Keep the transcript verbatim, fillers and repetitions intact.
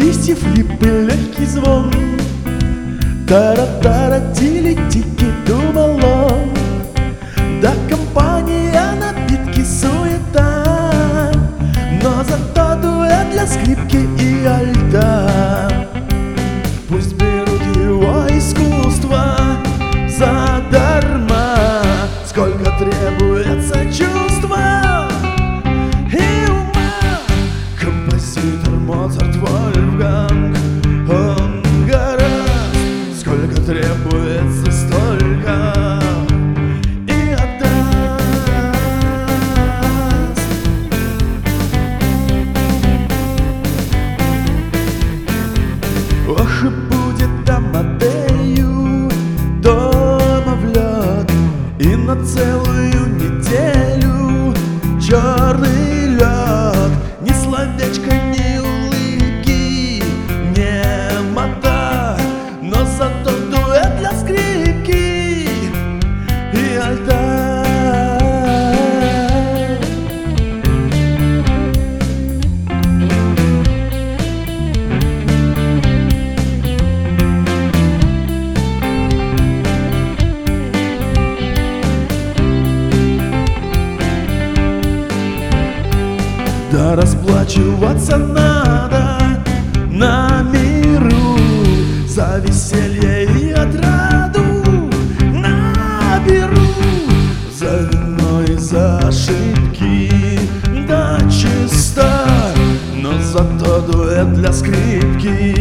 листьев липы легкий звон. Тара-тара, тили-тики, думал он. Да компания, напитки, суета, но зато дуэт для скрипки и альта. Пусть берут его искусство задарма, сколько требуется чувства и ума. Композитор Моцарт, Вольфганг, он гораст, сколько требуется, столько и отдаст. Ох, и будет Амадею дома в лед, и на целую неделю черный лед. Ни словечка, ни улыбки, немота, но зато дуэт для скрипки и альта. Да расплачиваться надо на миру за веселье и отраду. Наберу за вино и за ошибки, да чисто, но зато дуэт для скрипки